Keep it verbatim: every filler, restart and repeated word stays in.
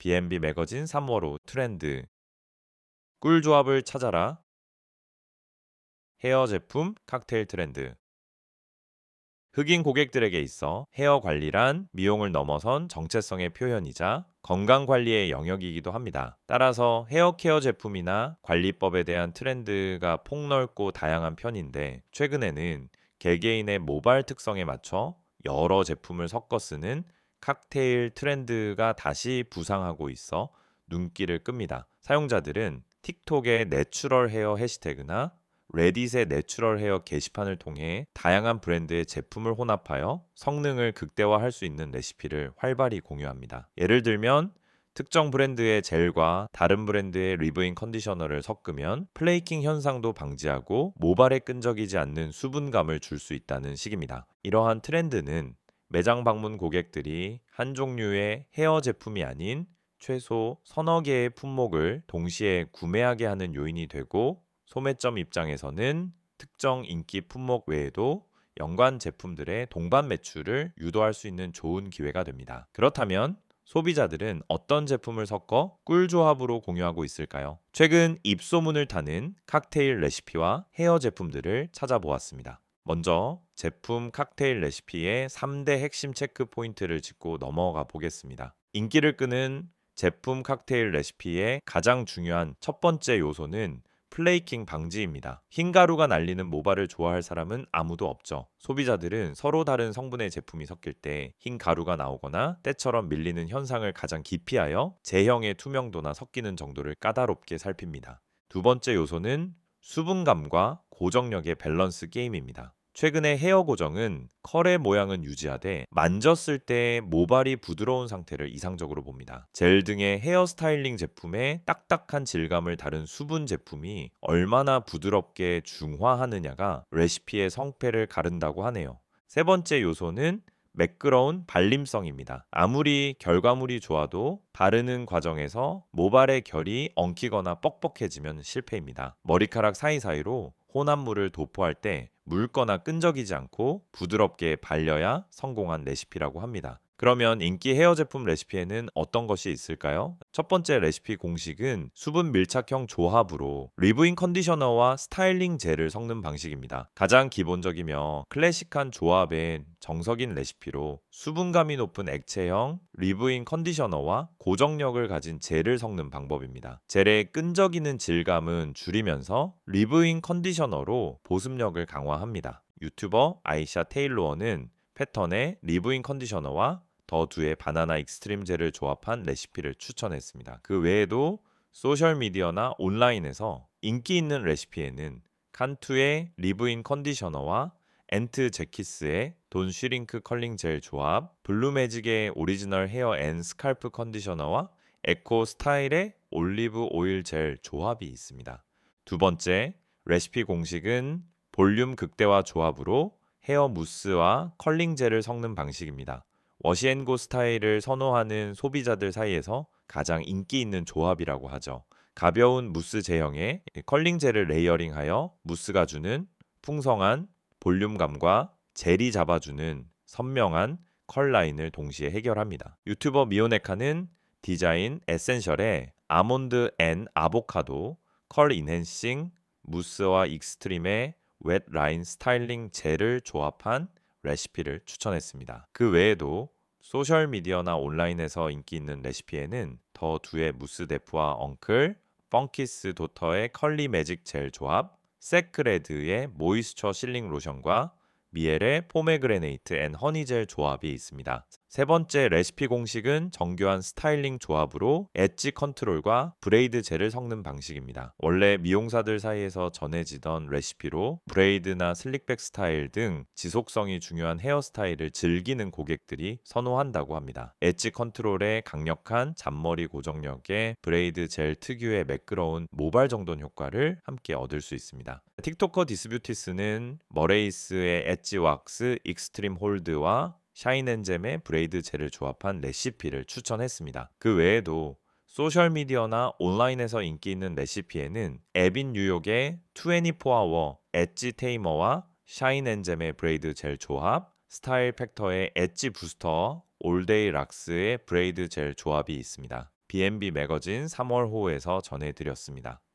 비앤비 매거진 삼월호 트렌드, 꿀 조합을 찾아라, 헤어 제품 칵테일 트렌드. 흑인 고객들에게 있어 헤어 관리란 미용을 넘어선 정체성의 표현이자 건강 관리의 영역이기도 합니다. 따라서 헤어 케어 제품이나 관리법에 대한 트렌드가 폭넓고 다양한 편인데, 최근에는 개개인의 모발 특성에 맞춰 여러 제품을 섞어 쓰는 칵테일 트렌드가 다시 부상하고 있어 눈길을 끕니다. 사용자들은 틱톡의 내추럴 헤어 해시태그나 레딧의 내추럴 헤어 게시판을 통해 다양한 브랜드의 제품을 혼합하여 성능을 극대화할 수 있는 레시피를 활발히 공유합니다. 예를 들면 특정 브랜드의 젤과 다른 브랜드의 리브인 컨디셔너를 섞으면 플레이킹 현상도 방지하고 모발에 끈적이지 않는 수분감을 줄 수 있다는 식입니다. 이러한 트렌드는 매장 방문 고객들이 한 종류의 헤어 제품이 아닌 최소 서너 개의 품목을 동시에 구매하게 하는 요인이 되고, 소매점 입장에서는 특정 인기 품목 외에도 연관 제품들의 동반 매출을 유도할 수 있는 좋은 기회가 됩니다. 그렇다면 소비자들은 어떤 제품을 섞어 꿀조합으로 공유하고 있을까요? 최근 입소문을 타는 칵테일 레시피와 헤어 제품들을 찾아보았습니다. 먼저 제품 칵테일 레시피의 삼 대 핵심 체크 포인트를 짚고 넘어가 보겠습니다. 인기를 끄는 제품 칵테일 레시피의 가장 중요한 첫 번째 요소는 플레이킹 방지입니다. 흰 가루가 날리는 모발을 좋아할 사람은 아무도 없죠. 소비자들은 서로 다른 성분의 제품이 섞일 때 흰 가루가 나오거나 때처럼 밀리는 현상을 가장 기피하여 제형의 투명도나 섞이는 정도를 까다롭게 살핍니다. 두 번째 요소는 수분감과 고정력의 밸런스 게임입니다. 최근에 헤어 고정은 컬의 모양은 유지하되 만졌을 때 모발이 부드러운 상태를 이상적으로 봅니다. 젤 등의 헤어 스타일링 제품의 딱딱한 질감을 다룬 수분 제품이 얼마나 부드럽게 중화하느냐가 레시피의 성패를 가른다고 하네요. 세 번째 요소는 매끄러운 발림성입니다. 아무리 결과물이 좋아도 바르는 과정에서 모발의 결이 엉키거나 뻑뻑해지면 실패입니다. 머리카락 사이사이로 혼합물을 도포할 때 묽거나 끈적이지 않고 부드럽게 발려야 성공한 레시피라고 합니다. 그러면 인기 헤어 제품 레시피에는 어떤 것이 있을까요? 첫 번째 레시피 공식은 수분 밀착형 조합으로 리브인 컨디셔너와 스타일링 젤을 섞는 방식입니다. 가장 기본적이며 클래식한 조합의 정석인 레시피로 수분감이 높은 액체형 리브인 컨디셔너와 고정력을 가진 젤을 섞는 방법입니다. 젤의 끈적이는 질감은 줄이면서 리브인 컨디셔너로 보습력을 강화합니다. 유튜버 아이샤 테일러는 패턴의 리브인 컨디셔너와 더두의 바나나 익스트림 젤을 조합한 레시피를 추천했습니다. 그 외에도 소셜미디어나 온라인에서 인기 있는 레시피에는 칸투의 리브인 컨디셔너와 엔트 제키스의 돈 슈링크 컬링 젤 조합, 블루매직의 오리지널 헤어 앤 스칼프 컨디셔너와 에코 스타일의 올리브 오일 젤 조합이 있습니다. 두 번째 레시피 공식은 볼륨 극대화 조합으로 헤어 무스와 컬링 젤을 섞는 방식입니다. 워시앤고 스타일을 선호하는 소비자들 사이에서 가장 인기 있는 조합이라고 하죠. 가벼운 무스 제형에 컬링 젤을 레이어링하여 무스가 주는 풍성한 볼륨감과 젤이 잡아주는 선명한 컬 라인을 동시에 해결합니다. 유튜버 미오네카는 디자인 에센셜의 아몬드 앤 아보카도 컬 인핸싱 무스와 익스트림의 웻 라인 스타일링 젤을 조합한 레시피를 추천했습니다. 그 외에도 소셜미디어나 온라인에서 인기 있는 레시피에는 더두의 무스 데프와 엉클, 펑키스 도터의 컬리 매직 젤 조합, 세크레드의 모이스처 실링 로션과 미엘의 포메그레네이트 앤 허니젤 조합이 있습니다. 세 번째 레시피 공식은 정교한 스타일링 조합으로 엣지 컨트롤과 브레이드 젤을 섞는 방식입니다. 원래 미용사들 사이에서 전해지던 레시피로 브레이드나 슬릭백 스타일 등 지속성이 중요한 헤어스타일을 즐기는 고객들이 선호한다고 합니다. 엣지 컨트롤의 강력한 잔머리 고정력에 브레이드 젤 특유의 매끄러운 모발 정돈 효과를 함께 얻을 수 있습니다. 틱토커 디스뷰티스는 머레이스의 엣지 왁스 익스트림 홀드와 샤인앤잼의 브레이드 젤을 조합한 레시피를 추천했습니다. 그 외에도 소셜미디어나 온라인에서 인기 있는 레시피에는 에빈 뉴욕의 이십사 아워 엣지 테이머와 샤인앤잼의 브레이드 젤 조합, 스타일 팩터의 엣지 부스터 올데이 락스의 브레이드 젤 조합이 있습니다. 비앤비 매거진 삼월 호에서 전해드렸습니다.